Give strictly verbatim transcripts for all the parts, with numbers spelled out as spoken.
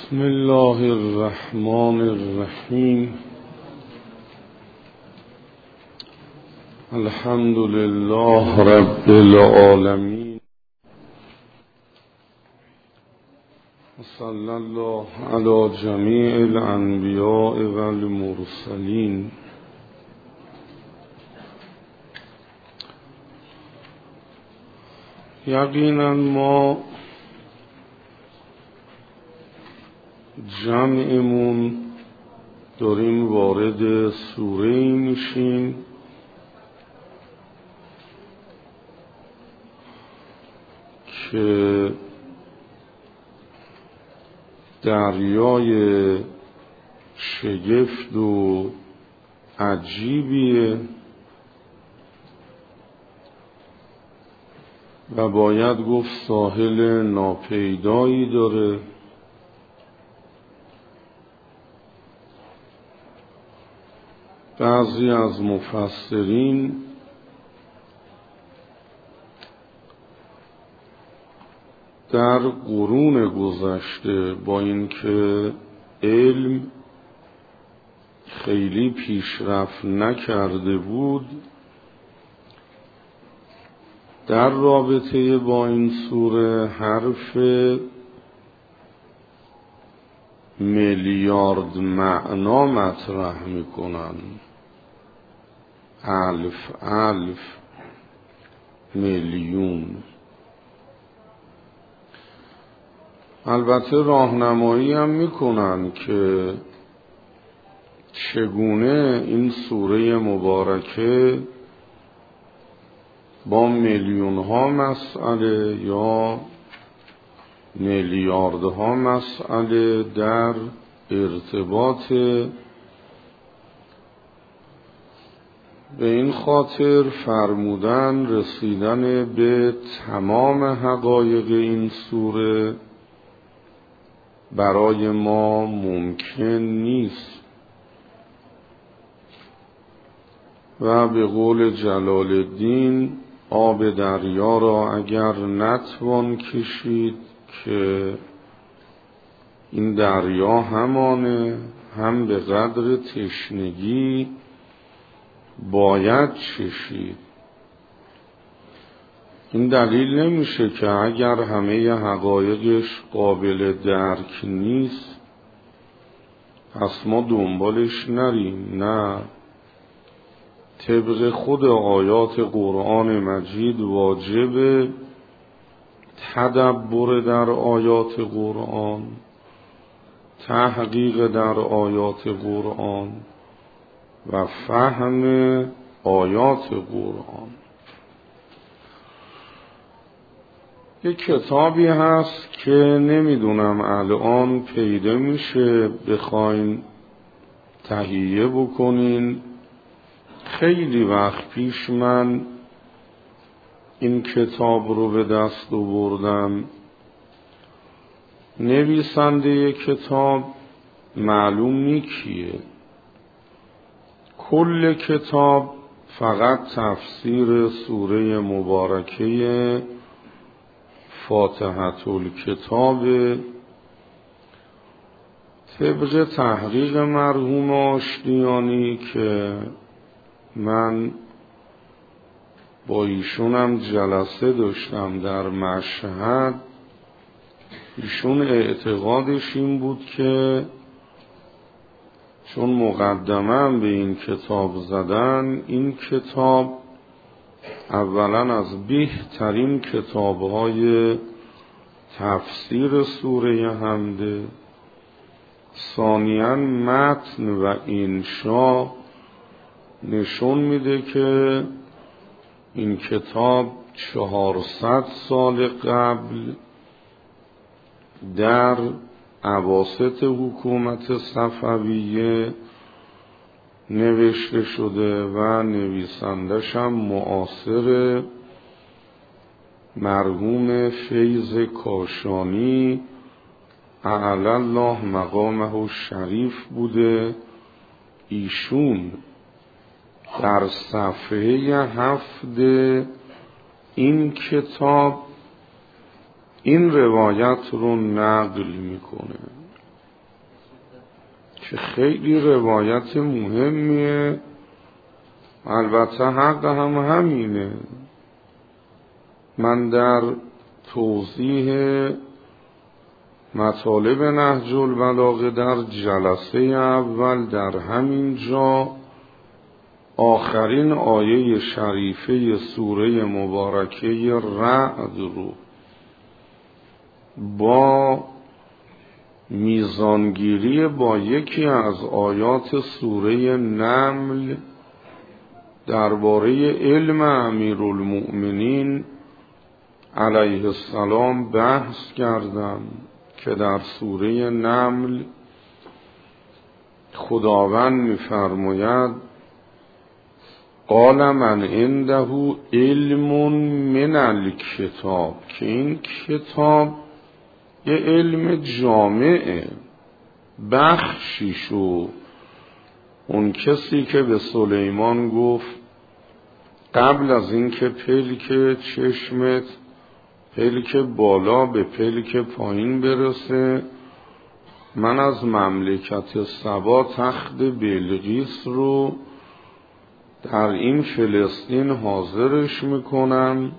بسم الله الرحمن الرحیم. الحمد لله رب العالمین و صلی الله علی جمیع الانبیاء و المرسلین. یقینا ما جمعمون داریم وارد سوره میشیم که دریای شگفت و عجیبیه و باید گفت ساحل ناپیدایی داره. بعضی از مفسرین در قرون گذشته با اینکه علم خیلی پیشرفت نکرده بود، در رابطه با این سوره حرف میلیارد معنا مطرح میکنن. الف الف میلیون. البته راهنمایی هم میکنن که چگونه این سوره مبارکه با میلیون ها مسئله یا میلیاردها مسئله در ارتباط. به این خاطر فرمودن رسیدن به تمام حقایق این سوره برای ما ممکن نیست و به قول جلال الدین آب دریا را اگر نتوان کشید که این دریا همانه، هم به قدر تشنگی باید چشید. این دلیل نمیشه که اگر همه حقایقش قابل درک نیست پس ما دنبالش نریم. نه، طبق خود آیات قرآن مجید واجب تدبر در آیات قرآن، تحقیق در آیات قرآن و فهم آیات قرآن. یک کتابی هست که نمیدونم الان پیدا میشه بخواین تهیه بکنین. خیلی وقت پیش من این کتاب رو به دست آوردم. نویسنده کتاب معلوم نی کیه. کل کتاب فقط تفسیر سوره مبارکه فاتحة الکتاب طبق تحقیق مرحوم آشتیانی که من با ایشونم جلسه داشتم در مشهد. ایشون اعتقادش این بود که چون مقدمه به این کتاب زدن، این کتاب اولا از بهترین کتاب‌های تفسیر سوره حمد، ثانیاً متن و انشا نشون میده که این کتاب چهارصد سال قبل در اواسط حکومت صفویه نوشته شده و نویسندش هم معاصر مرحوم فیض کاشانی اعلی الله مقامه الشریف بوده. ایشون در صفحه هفت این کتاب این روایت رو نقل میکنه که خیلی روایت مهمیه، البته حق هم همینه. من در توضیح مطالب نهج البلاغه در جلسه اول در همین جا آخرین آیه شریفه سوره مبارکه رعد رو با میزانگیری با یکی از آیات سوره نمل درباره علم امیرالمؤمنین علیه السلام بحث کردم که در سوره نمل خداوند می‌فرماید قال من عنده علم من الکتاب، که این کتاب یه علم جامعه، بخشیشو اون کسی که به سلیمان گفت قبل از اینکه پلک چشمت پلک بالا به پلک پایین برسه، من از مملکت سبا تخت بلقیس رو در این فلسطین حاضرش میکنم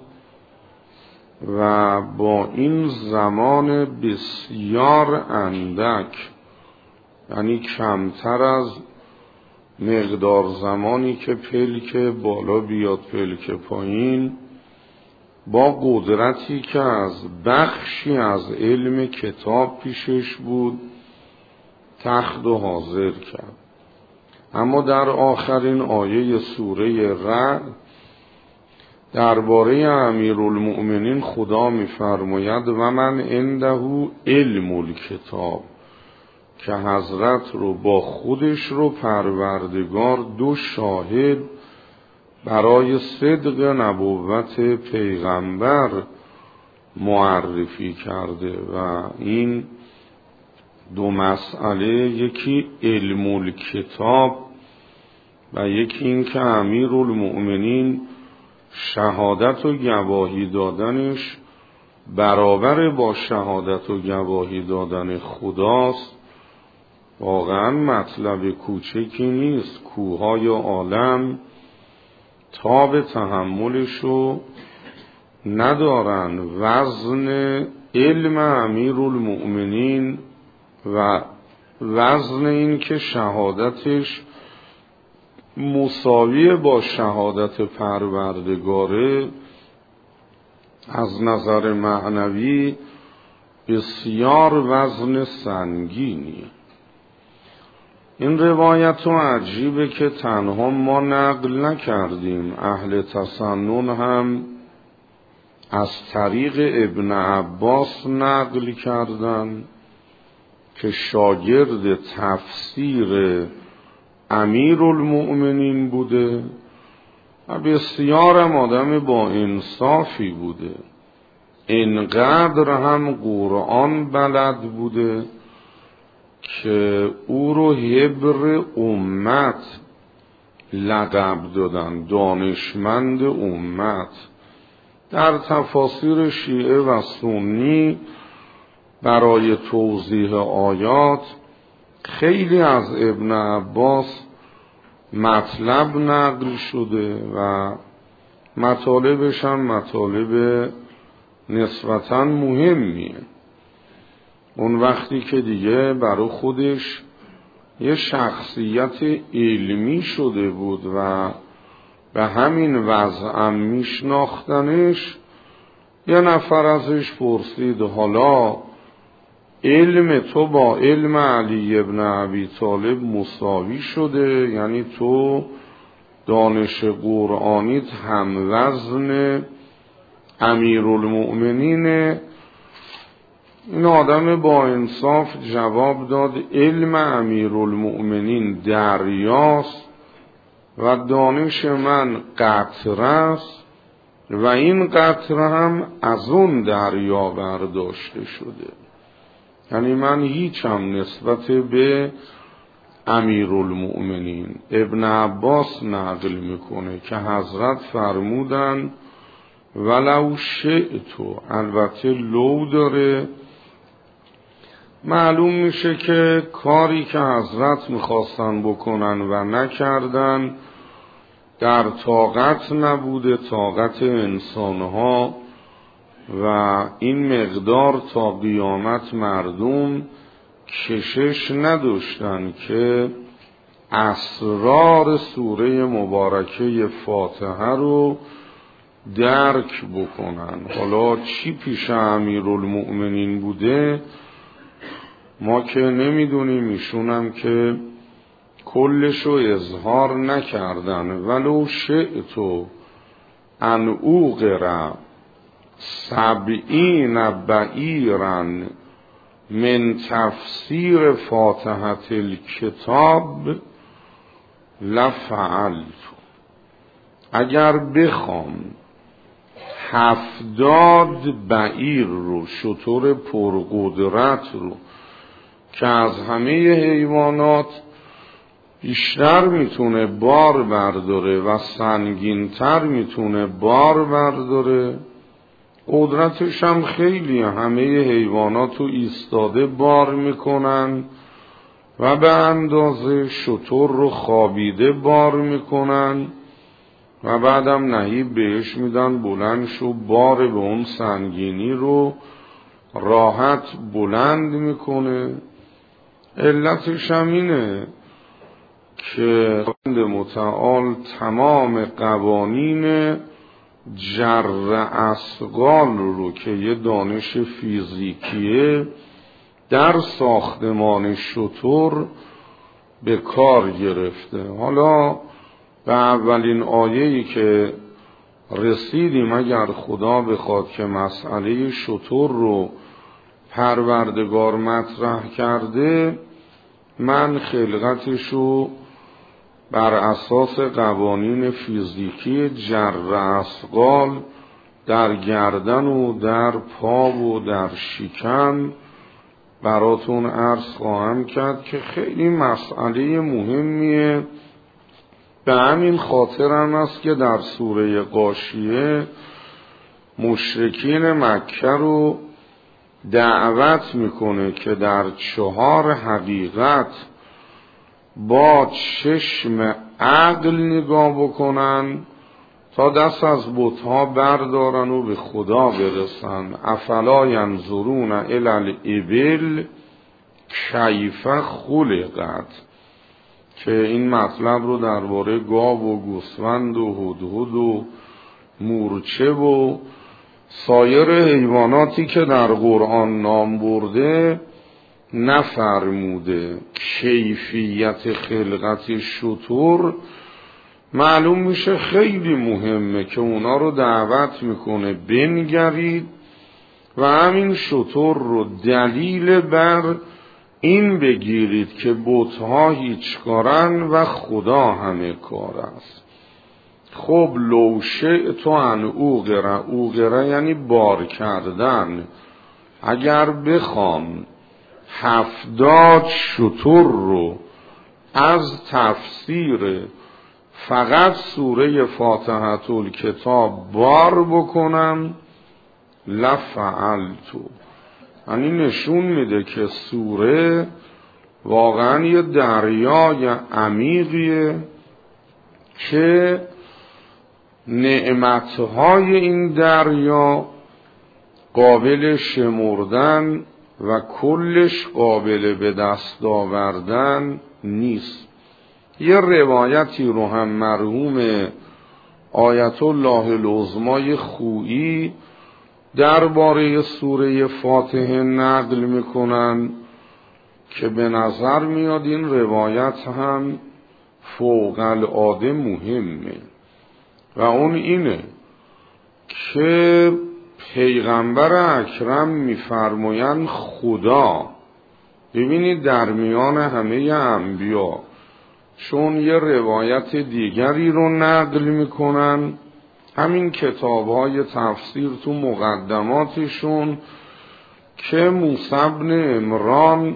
و با این زمان بسیار اندک، یعنی کمتر از مقدار زمانی که پلک بالا بیاد پلک پایین، با قدرتی که از بخشی از علم کتاب پیشش بود تخت و حاضر کرد. اما در آخرین آیه سوره رعد درباره امیرالمؤمنین خدا می‌فرماید و من عنده علم الکتاب، که حضرت رو با خودش رو پروردگار دو شاهد برای صدق نبوت پیغمبر معرفی کرده و این دو مسئله، یکی علم الکتاب و یکی این که امیرالمؤمنین شهادت و گواهی دادنش برابر با شهادت و گواهی دادن خداست، واقعا مطلب کوچکی نیست. کوههای عالم تاب تحملشو ندارن وزن علم امیرالمؤمنین و وزن این که شهادتش مساوی با شهادت پروردگاره از نظر معنوی بسیار وزن سنگینیه. این روایت و عجیبه که تنها ما نقل نکردیم، اهل تسنن هم از طریق ابن عباس نقل کردن که شاگرد تفسیر امیرالمؤمنین بوده و بسیارم آدم با انصافی بوده، اینقدر هم قرآن بلد بوده که او رو حبر امت لقب دادن، دانشمند امت. در تفاسیر شیعه و سنی برای توضیح آیات خیلی از ابن عباس مطلب نقل شده و مطالبش هم مطالب نسبتاً مهمیه. اون وقتی که دیگه برای خودش یه شخصیت علمی شده بود و به همین وضعم میشناختنش، یه نفر ازش پرسید حالا علم تو با علم علی ابن ابی طالب مساوی شده؟ یعنی تو دانش قرآنیت هم وزن امیرالمؤمنینه؟ این آدم با انصاف جواب داد علم امیرالمؤمنین دریاست و دانش من قطره است و این قطره هم از اون دریا برداشته شده. یعنی من هیچم نسبت به امیرالمؤمنین. ابن عباس نقل میکنه که حضرت فرمودن ولو شئتو، البته لو داره معلوم میشه که کاری که حضرت میخواستن بکنن و نکردن در طاقت نبوده، طاقت انسانها، و این مقدار تا قیامت مردم کشش نداشتن که اسرار سوره مبارکه فاتحه رو درک بکنن. حالا چی پیش امیرالمؤمنین بوده ما که نمیدونیم، ایشونم که کلشو اظهار نکردن. ولو شئتو ان اوقر سبعین بعیرن من تفسیر فاتحه الکتاب لفعلت. اگر بخوام هفتاد بعیر رو، شتر پرقدرت رو که از همه حیوانات بیشتر میتونه بار برداره و سنگینتر میتونه بار برداره، قدرتش هم خیلی، همه حیوانات رو ایستاده بار میکنن و به اندازه شتر رو خوابیده بار میکنن و بعدم نهیب بهش میدن بلند شو، بار به اون سنگینی رو راحت بلند میکنه. علتش هم اینه که خداوند متعال تمام قوانین جر اثقال رو که یه دانش فیزیکیه در ساختمان شتر به کار گرفته. حالا به اولین آیه‌ای که رسیدیم، اگر خدا بخواد که مسئله شتر رو پروردگار مطرح کرده، من خلقتشو بر اساس قوانین فیزیکی جر اثقال در گردن و در پا و در شکم براتون عرض خواهم کرد که خیلی مسئله مهمیه. به همین خاطر هم است که در سوره غاشیه مشرکین مکه رو دعوت میکنه که در چهار حقیقت با چشم عقل نگاه بکنن تا دست از بت‌ها بردارن و به خدا برسن. افلا ینظرون الی الابل کیف خلقت، که این مطلب رو درباره گاو و گوسفند و هدهد و مورچه و سایر حیواناتی که در قرآن نام برده نفرموده. کیفیت خلقت شتر معلوم میشه خیلی مهمه که اونا رو دعوت میکنه بنگرید و همین شتر رو دلیل بر این بگیرید که بت‌ها هیچ کارن و خدا همه کار است. خب لو شئت ان اوقر، اوقر یعنی بار کردن، اگر بخوام هفتاد شتر رو از تفسیر فقط سوره فاتحه الکتاب بار بکنم لفعلتو. یعنی نشون میده که سوره واقعا یه دریای عمیقیه که نعمتهای این دریا قابل شمردن و کلش قابل به دست آوردن نیست. یه روایتی رو هم مرحوم آیت الله العظمای خویی درباره سوره فاتحه نقل میکنن که به نظر میاد این روایت هم فوق العاده مهمه و اون اینه که پیغمبر اکرم میفرمایند خدا، ببینید در میان همه انبیا، چون یه روایت دیگری رو نقل میکنن، همین کتاب‌های تفسیر تو مقدماتشون، که موسی بن عمران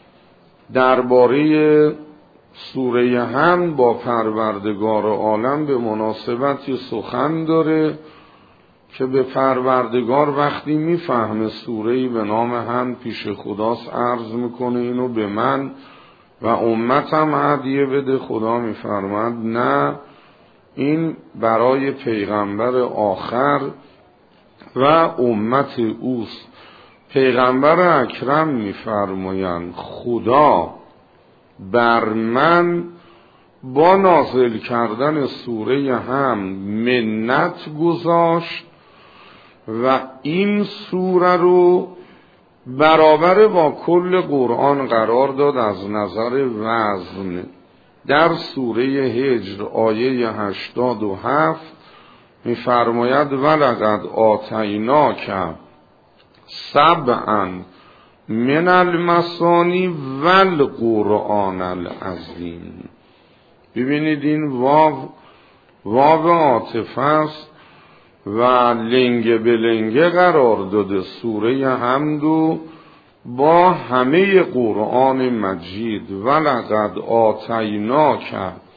درباره سوره حمد با پروردگار عالم به مناسبتی سخن داره که به پروردگار وقتی میفهمه سوره‌ای به نام هم پیش خداست عرض میکنه اینو به من و امتم هدیه بده. خدا میفرماد نه، این برای پیغمبر آخر و امت اوست. پیغمبر اکرم میفرمایند خدا بر من با نازل کردن سوره هم منت گذاشت و این سوره رو برابر با کل قرآن قرار داد از نظر وزن. در سوره هجر آیه هشتاد و هفت می‌فرماید ولقد آتیناک سبعا من المثانی والقرآن العظیم. ببینید این واو واو عاطفه است و لنگه به لنگه قرار داده سوره حمد با همه قرآن مجید. ولقد آتیناک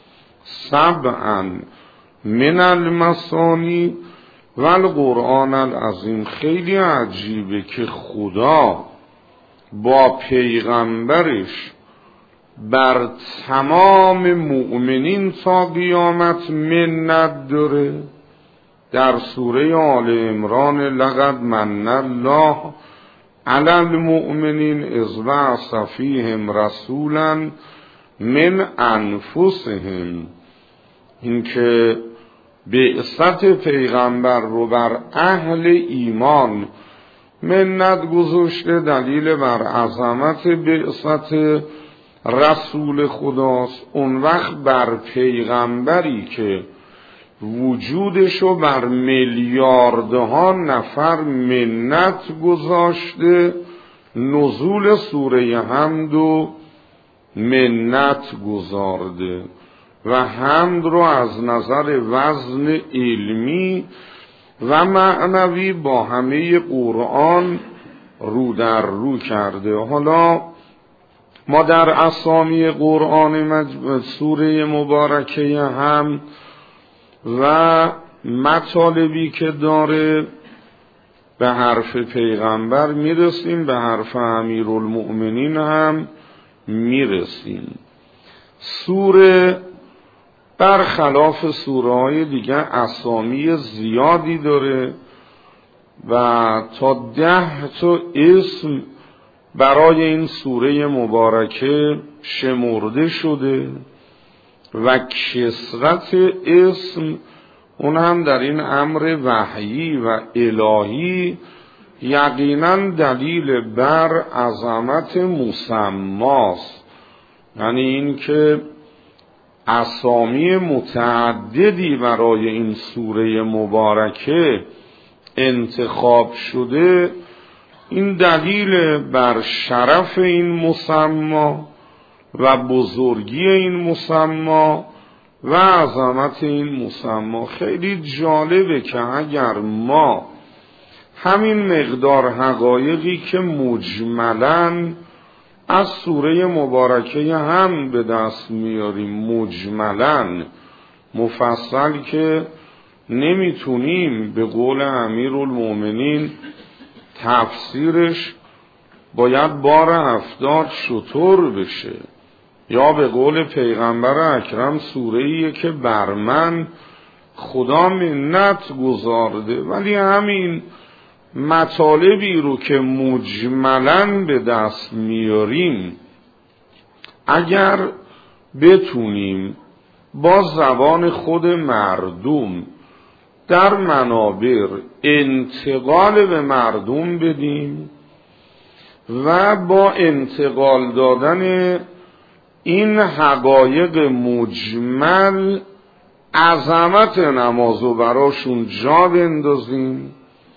سبعا من المثانی والقرآن العظیم. خیلی عجیبه که خدا با پیغمبرش بر تمام مؤمنین تا قیامت منت داره. در سوره آل عمران لقد من الله علی المؤمنین اذ بعث فیهم رسولا من انفسهم، این که بعثت پیغمبر رو بر اهل ایمان منت گذاشته، دلیل بر عظمت بعثت رسول خداست. اون وقت بر پیغمبری که وجودشو بر میلیاردها نفر منت گذاشته، نزول سوره حمد و منت گذارده و حمد رو از نظر وزن علمی و معنوی با همه قرآن رو در رو کرده. حالا ما در اسامی قرآن مجموع سوره مبارکه هم و مطالبی که داره به حرف پیغمبر میرسیم، به حرف امیرالمؤمنین هم میرسیم. سوره برخلاف سوره های دیگه اسامی زیادی داره و تا ده تا اسم برای این سوره مبارکه شمرده شده و کثرت اسم اون هم در این امر وحیی و الهی یقینا دلیل بر عظمت مسماست. یعنی این که اسامی متعددی برای این سوره مبارکه انتخاب شده، این دلیل بر شرف این مسما و بزرگی این مسما و عظمت این مسما. خیلی جالبه که اگر ما همین مقدار حقایقی که مجملاً از سوره مبارکه هم به دست میاریم، مجملاً مفصل که نمیتونیم، به قول امیرالمؤمنین تفسیرش باید بار هفتاد شتر بشه، یا به قول پیغمبر اکرم سوره‌ایه که بر من خدا منت گذارده. ولی همین مطالبی رو که مجملاً به دست میاریم اگر بتونیم با زبان خود مردم در منابر انتقال به مردم بدیم و با انتقال دادن این حقایق مجمل عظمت نمازو براشون جا بندازیم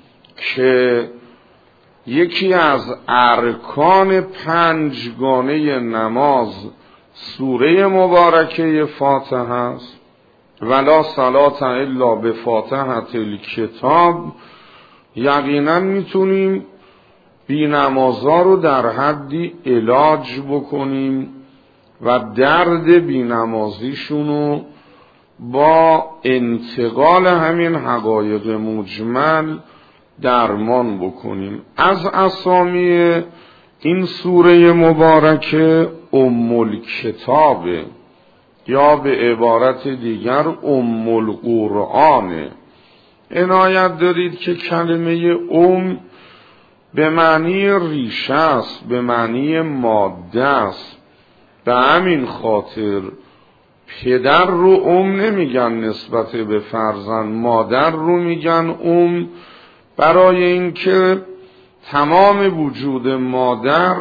که یکی از ارکان پنجگانه نماز سوره مبارکه فاتحه است. ولا صلاة الا بفاتحة الکتاب. یقینا میتونیم بی نمازا رو در حدی علاج بکنیم و درد بی نمازیشونو با انتقال همین حقایق مجمل درمان بکنیم. از اسامی این سوره مبارکه ام الکتاب یا به عبارت دیگر ام القرآن. عنایت دارید که کلمه ام به معنی ریشه است، به معنی ماده است. به همین خاطر پدر رو ام نمیگن نسبت به فرزند، مادر رو میگن ام، برای اینکه تمام وجود مادر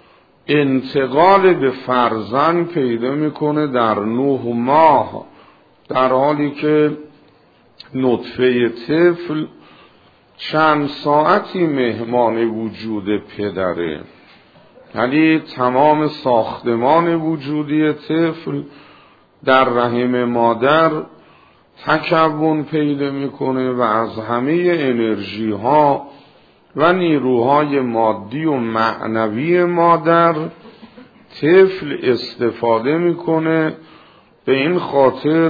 انتقال به فرزند پیدا میکنه در نه ماه، در حالی که نطفه طفل چند ساعتی مهمان وجود پدره، یعنی تمام ساختمان وجودی طفل در رحم مادر تکون پیدا میکنه و از همه انرژی ها و نیروهای مادی و معنوی مادر طفل استفاده میکنه. به این خاطر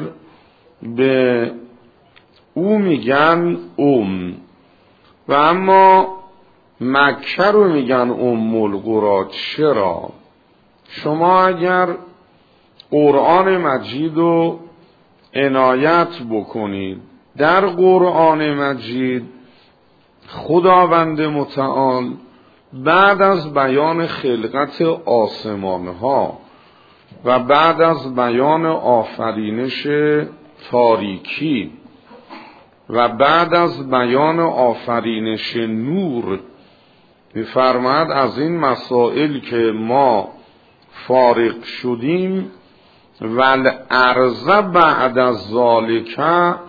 به او میگن ام. و اما مکه رو میگن ام القرآن. چرا؟ شما اگر قرآن مجید رو عنایت بکنید، در قرآن مجید خداوند متعال بعد از بیان خلقت آسمان ها و بعد از بیان آفرینش تاریکی و بعد از بیان آفرینش نور می‌فرماید از این مسائل که ما فارغ شدیم والارض بعد از ذالک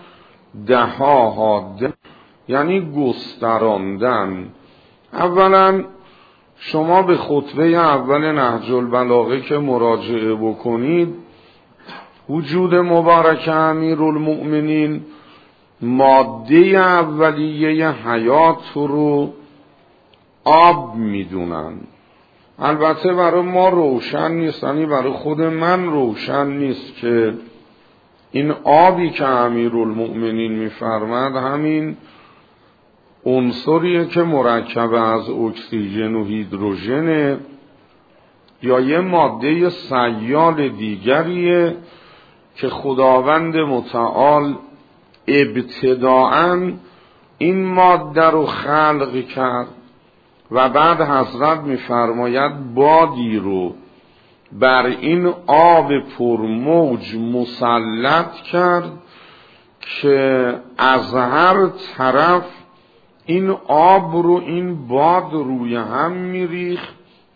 دهاها، یعنی گستراندن. اولا شما به خطبه اول نهج البلاغه که مراجعه بکنید، وجود مبارک امیرالمؤمنین ماده اولیه حیات رو آب میدونن. البته برای ما روشن نیست، یعنی برای خود من روشن نیست که این آبی که امیرالمؤمنین میفرماد همین عنصریه که مرکب از اکسیژن و هیدروژنه یا یه ماده سیال دیگریه که خداوند متعال ابتداءً این ماده رو خلق کرد و بعد حضرت میفرماید بادی رو بر این آب پرموج مسلط کرد که از هر طرف این آب رو این باد روی هم میریخت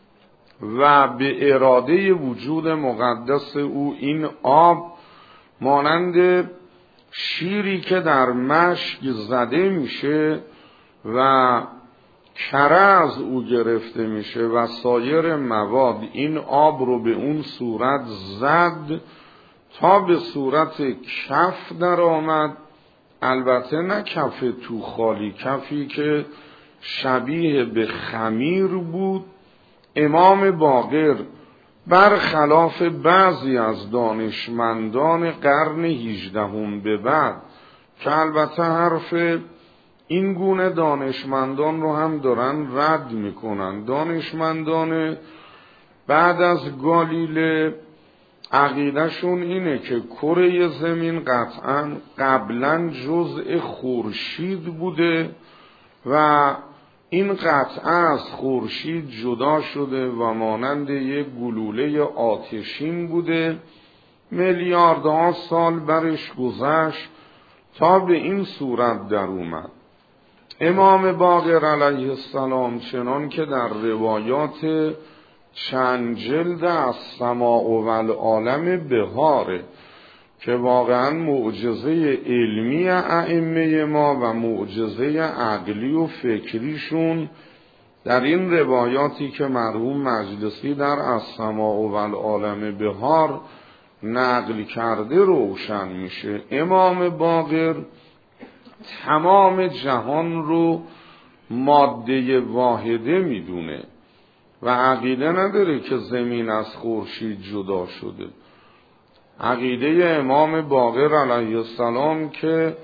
و به اراده وجود مقدس او این آب مانند شیری که در مشک زده میشه و کره از او گرفته میشه و سایر مواد این آب رو به اون صورت زد تا به صورت کف در آمد. البته نه کف تو خالی، کفی که شبیه به خمیر بود. امام باقر برخلاف بعضی از دانشمندان قرن هجدهم به بعد که البته حرف این گونه دانشمندان رو هم دارن رد میکنن، دانشمندان بعد از گالیله عقیدهشون اینه که کره زمین قطعا قبلا جزء خورشید بوده و این قطعه از خورشید جدا شده و مانند یک گلوله آتشین بوده، میلیاردها سال برش گذشت تا به این صورت در اومد. امام باقر علیه السلام چنان که در روایات چند جلد از سماع و العالم بهاره که واقعا معجزه علمی ائمه ما و معجزه عقلی و فکریشون در این روایاتی که مرحوم مجلسی در السماع و العالم بهار نقل کرده روشن میشه. امام باقر تمام جهان رو ماده واحده میدونه و عقیده نداره که زمین از خورشید جدا شده. عقیده امام باقر علیه السلام که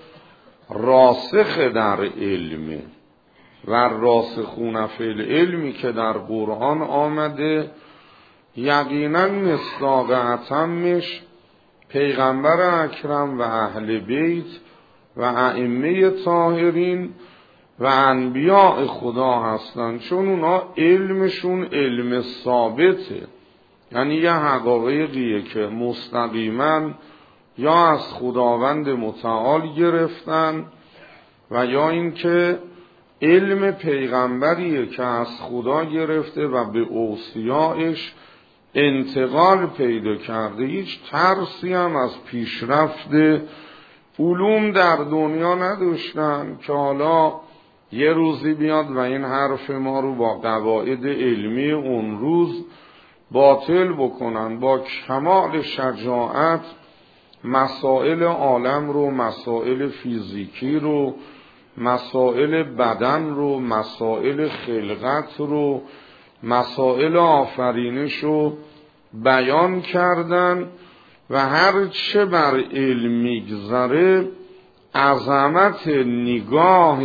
راسخ در علمه و راسخون فی العلمی که در قرآن آمده، یقینا مصداق اتمش پیغمبر اکرم و اهل بیت و ائمه طاهرین و انبیاء خدا هستند، چون اونا علمشون علم ثابته، یعنی یه حقایقیه که مستقیما یا از خداوند متعال گرفتن و یا اینکه علم پیغمبریه که از خدا گرفته و به اوصیائش انتقال پیدا کرده. هیچ ترسی هم از پیشرفت علوم در دنیا نداشتن که حالا یه روزی بیاد و این حرف ما رو با قواعد علمی اون روز باطل بکنن. با کمال شجاعت مسائل عالم رو، مسائل فیزیکی رو، مسائل بدن رو، مسائل خلقت رو، مسائل آفرینش رو بیان کردن و هر چه بر علم میگذره عظمت نگاه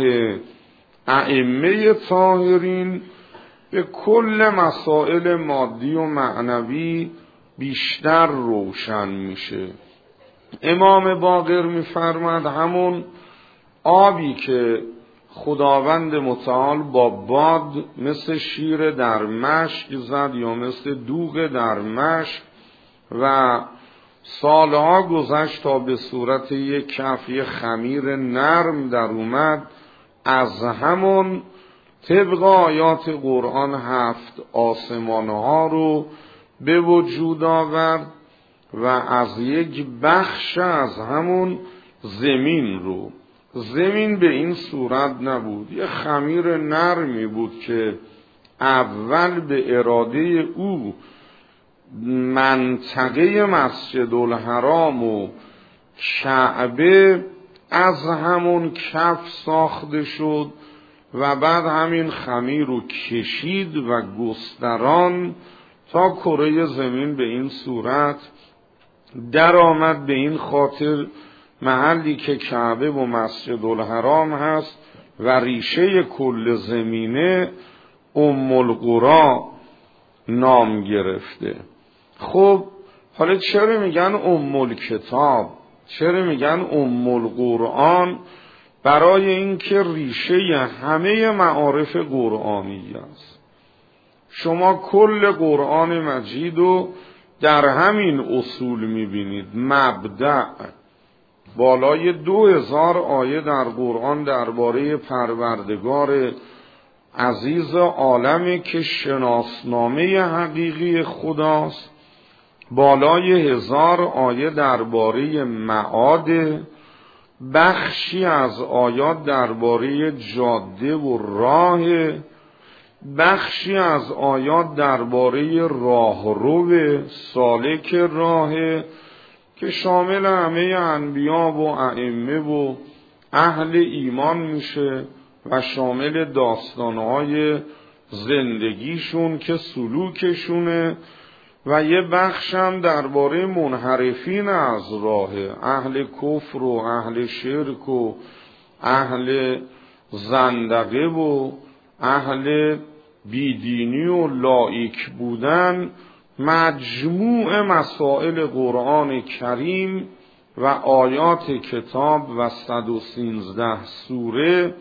ائمه طاهرین به کل مسائل مادی و معنوی بیشتر روشن میشه. امام باقر میفرماد همون آبی که خداوند متعال با باد مثل شیر در مشک زد یا مثل دوغ در مشک و سالها گذشت تا به صورت یک کف خمیر نرم در اومد، از همون طبق آیات قرآن هفت آسمانها رو به وجود آورد و از یک بخش از همون زمین رو. زمین به این صورت نبود، یه خمیر نرمی بود که اول به اراده او منطقه مسجد الحرام و کعبه از همون کف ساخته شد و بعد همین خمیر رو کشید و گستران تا کره زمین به این صورت در آمد. به این خاطر محلی که کعبه و مسجد الحرام هست و ریشه کل زمینه ام القری نام گرفته. خب حالا چرا میگن ام الکتاب؟ چرا میگن ام القرآن؟ برای اینکه ریشه همه معارف قرآنی است. شما کل قرآن مجید رو در همین اصول میبینید. مبدأ، بالای دو هزار آیه در قرآن درباره پروردگار عزیز عالمی که شناسنامه حقیقی خداست، بالای هزار آیه درباره معاد، بخشی از آیات درباره جاده و راه، بخشی از آیات درباره راهرو سالک راه که شامل همه انبیا و ائمه و اهل ایمان میشه و شامل داستانهای زندگیشون که سلوکشونه و یه بخش هم درباره منحرفین از راه، اهل کفر و اهل شرک و اهل زندقه و اهل بیدینی و لایک بودن. مجموع مسائل قرآن کریم و آیات کتاب و صد و سیزده سوره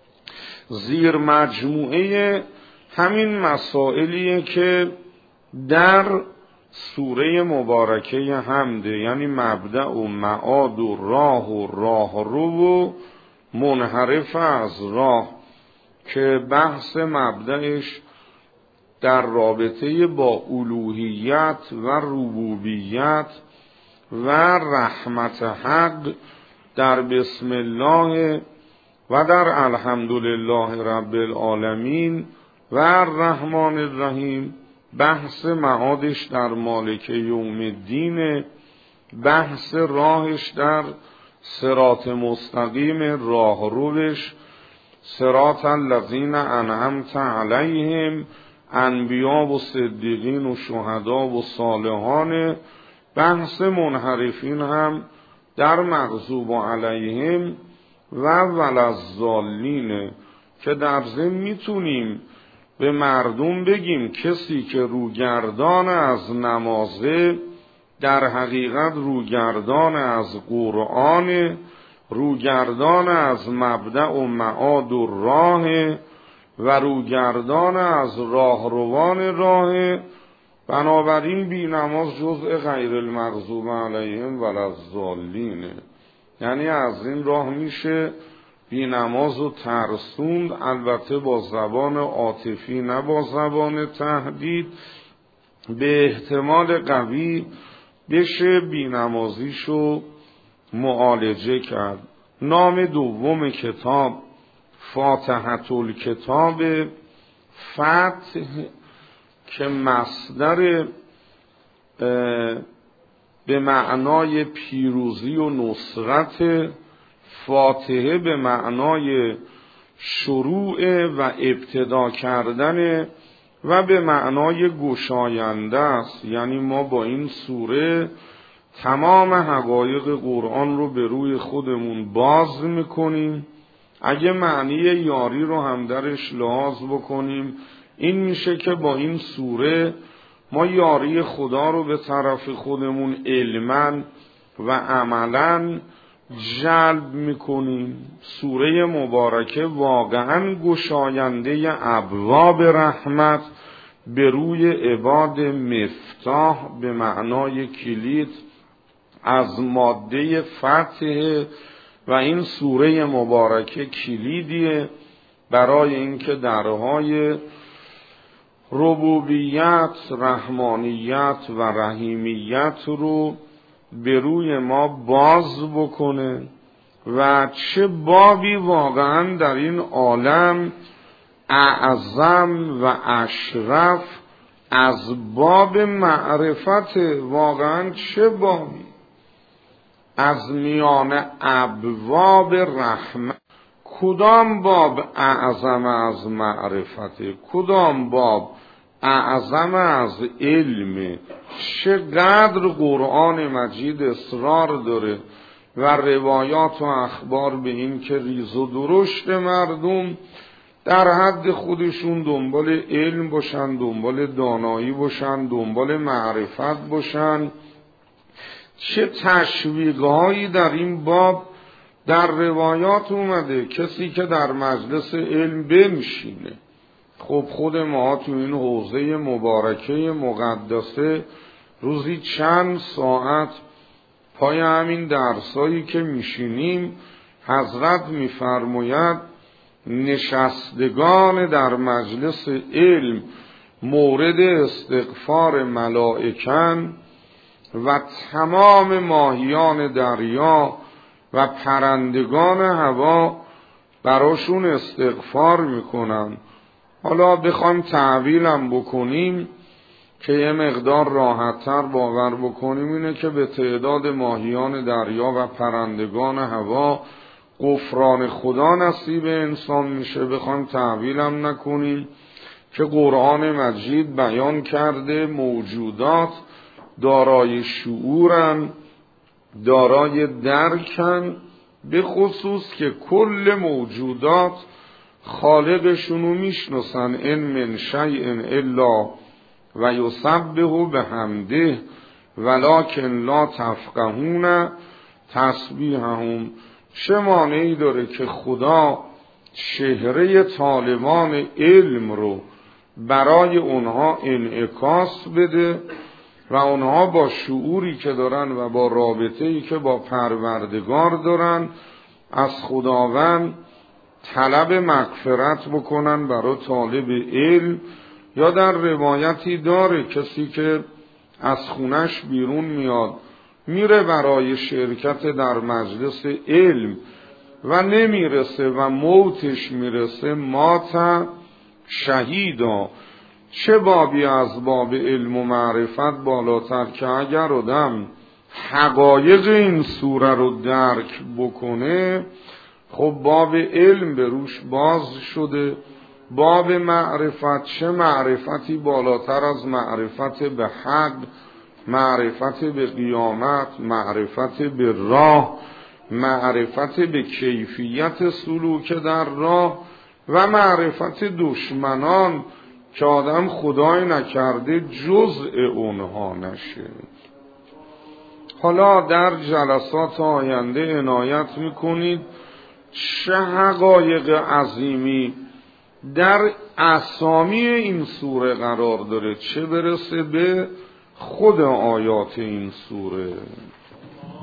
زیر مجموعه همین مسائلیه که در سوره مبارکه حمده، یعنی مبدأ و معاد و راه و راهرو و منحرف از راه، که بحث مبدأش در رابطه با الوهیت و ربوبیت و رحمت حق در بسم الله و در الحمدلله رب العالمین و الرحمن الرحیم، بحث معادش در مالک یوم الدین، بحث راهش در صراط مستقیم، راه روش صراط الذین انعمت علیهم، انبیا و صدیقین و شهدا و صالحان، بحث منحرفین هم در مغضوب علیهم و ولضالین که در ضمن میتونیم به مردم بگیم کسی که روگردان از نمازه در حقیقت روگردان از قرآن، روگردان از مبدأ و معاد و راه و روگردان از راهروان راه. بنابراین بی نماز جزء غیر المغضوب علیهم ولضالین، یعنی از این راه میشه بی نماز و ترسوند، البته با زبان عاطفی نه با زبان تهدید. به احتمال قوی بشه بی نمازیشو معالجه کرد. نام دوم کتاب فاتحة الکتاب، فتح که مصدر به معنای پیروزی و نصرت، فاتحه به معنای شروع و ابتدا کردن و به معنای گشاینده است. یعنی ما با این سوره تمام حقایق قرآن رو به روی خودمون باز میکنیم. اگه معنی یاری رو هم درش لحاظ بکنیم، این میشه که با این سوره ما یاری خدا رو به طرف خودمون علماً و عملاً جلب میکنیم. سوره مبارکه واقعاً گشاینده ابواب رحمت به روی عباد مفتاح به معنای کلید از ماده فتح و این سوره مبارکه کلیدیه برای اینکه درهای ربوبیت، رحمانیت و رحیمیت رو به روی ما باز بکنه. و چه بابی واقعا در این عالم اعظم و اشرف از باب معرفت، واقعا چه بابی از میان ابواب رحمت، کدام باب اعظم از معرفت، کدام باب اعظم از علم. چقدر قرآن مجید اصرار داره و روایات و اخبار به این که ریز و درشت مردم در حد خودشون دنبال علم باشن، دنبال دانایی باشن، دنبال معرفت باشن. چه تشویقهایی در این باب در روایات اومده. کسی که در مجلس علم بنشینه، خب خود ما تو این حوزه مبارکه مقدسه روزی چند ساعت پای همین درسایی که میشینیم، حضرت میفرماید نشستگان در مجلس علم مورد استغفار ملائکن و تمام ماهیان دریا و پرندگان هوا براشون استغفار میکنن. حالا بخوایم تعویلم بکنیم که یه مقدار راحت‌تر باور بکنیم، اینه که به تعداد ماهیان دریا و پرندگان هوا غفران خدا نصیب انسان میشه. بخوایم تعویلم نکنیم که قرآن مجید بیان کرده موجودات دارای شعورن، دارای درکن، به خصوص که کل موجودات خالقشونو میشناسن. ان من شیء الا و یسبح بحمده ولکن لا تفقهون تسبیحهم. چه مانعی داره که خدا چهره طالبان علم رو برای اونها انعکاس بده و اونها با شعوری که دارن و با رابطه‌ای که با پروردگار دارن از خداوند طلب مغفرت بکنن برای طالب علم. یا در روایتی داره کسی که از خونش بیرون میاد میره برای شرکت در مجلس علم و نمیرسه و موتش میرسه، مات شهیدا. چه بابی از باب علم و معرفت بالاتر که اگر آدم حقایق این سوره رو درک بکنه، خب باب علم به روش باز شده. باب معرفت، چه معرفتی بالاتر از معرفت به حق معرفت به قیامت، معرفت به راه، معرفت به کیفیت سلوک در راه و معرفت دشمنان که آدم خدای نکرده جزء اونها نشه. حالا در جلسات آینده عنایت میکنید چه حقایق عظیمی در اسامی این سوره قرار داره، چه برسه به خود آیات این سوره.